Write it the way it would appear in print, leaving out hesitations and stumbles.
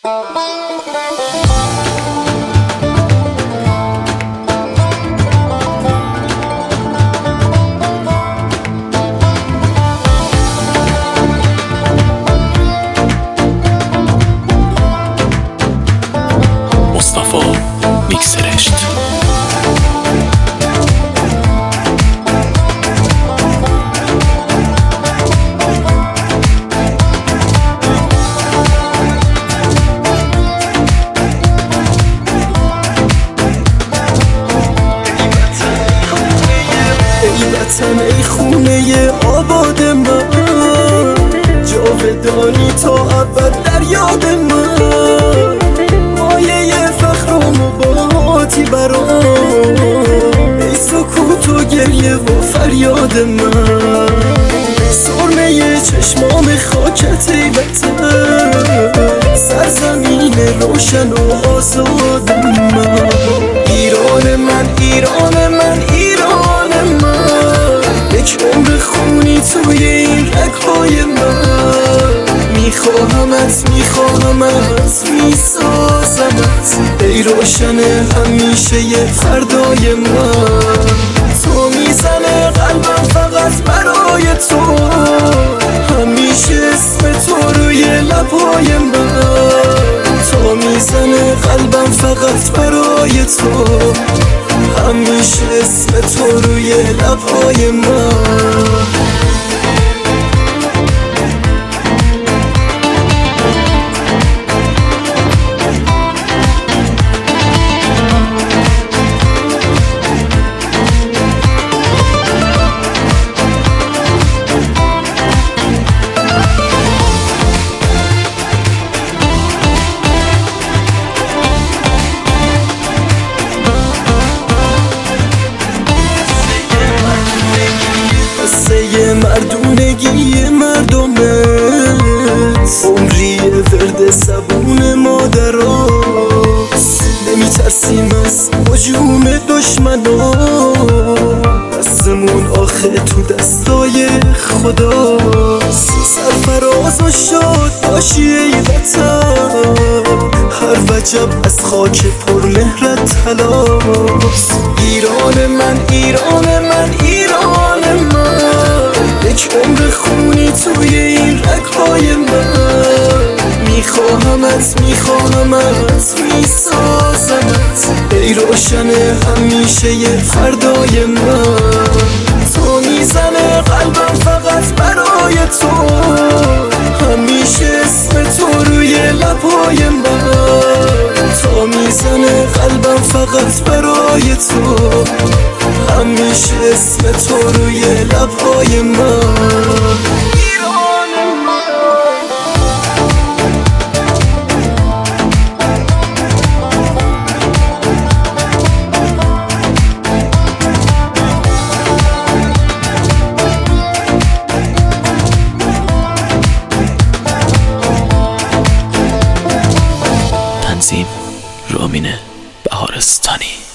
ای خونه آباد من، جاودانی تا ابد در یاد من، مایه فخر و مباهاتی برام، ای سکوت و گریه و فریاد من، سرمه چشمام خاکت ای وطن، سرزمین روشن و آزاد من، ایران من، ایران من، ایران من، یک عمر خونی توی این رگ‌های من، میخواهمت، میخواهمت، میسازمت، ای روشن همیشه ی فردای من، تو میزنه قلبم فقط برای تو، همیشه اسم تو روی لبهای من، تو میزنه قلبم فقط برای تو، همیشه اسم تو روی لبهای من. مردونگی مردمت، عمری ورد زبون مادراست، نمیترسیم از هجوم دشمنا، دستمون آخه تو دستای خداست، سرفراز و شاد باشی ای وطن، هر وجب از خاک پرمهرت تلاست، ایران من، ایران من، ایران من، یک عمر خونی توی این رگ‌های من، میخواهمت، میخواهمت، میسازمت، ای روشن همیشه ی فردای من، تو میزنه قلبم فقط برای تو، همیشه اسم تو روی لبهای من، تو میزنه قلبم فقط برای تو، همیشه اسم تو روی لبهای من. تنظیم رامین بهارستانی.